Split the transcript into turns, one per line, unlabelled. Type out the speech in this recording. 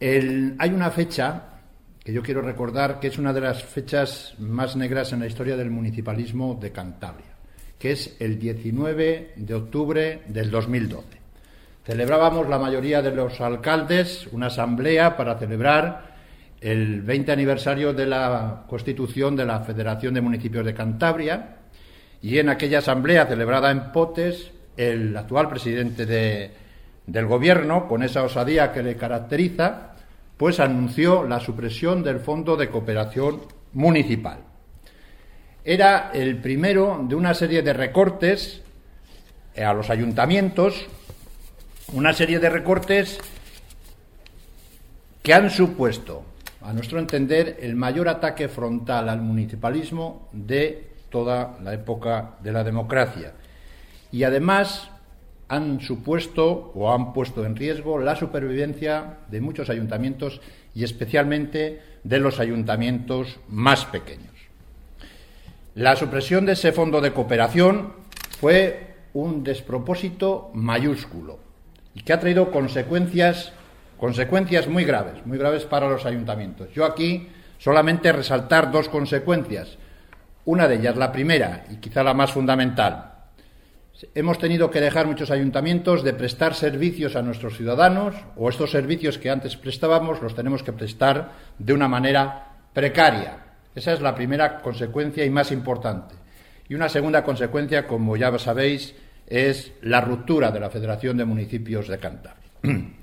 Hay una fecha que yo quiero recordar que es una de las fechas más negras en la historia del municipalismo de Cantabria, que es el 19 de octubre del 2012. Celebrábamos la mayoría de los alcaldes una asamblea para celebrar el 20 aniversario de la constitución de la Federación de Municipios de Cantabria, y en aquella asamblea celebrada en Potes, el actual presidente del gobierno, con esa osadía que le caracteriza, pues anunció la supresión del Fondo de Cooperación Municipal. Era el primero de una serie de recortes a los ayuntamientos, una serie de recortes que han supuesto, a nuestro entender, el mayor ataque frontal al municipalismo de toda la época de la democracia. Y además han supuesto o han puesto en riesgo la supervivencia de muchos ayuntamientos y especialmente de los ayuntamientos más pequeños. La supresión de ese fondo de cooperación fue un despropósito mayúsculo y que ha traído consecuencias muy graves para los ayuntamientos. Yo aquí solamente resaltar dos consecuencias. Una de ellas, la primera y quizá la más fundamental. Hemos tenido que dejar muchos ayuntamientos de prestar servicios a nuestros ciudadanos, o estos servicios que antes prestábamos los tenemos que prestar de una manera precaria. Esa es la primera consecuencia y más importante. Y una segunda consecuencia, como ya sabéis, es la ruptura de la Federación de Municipios de Cantabria.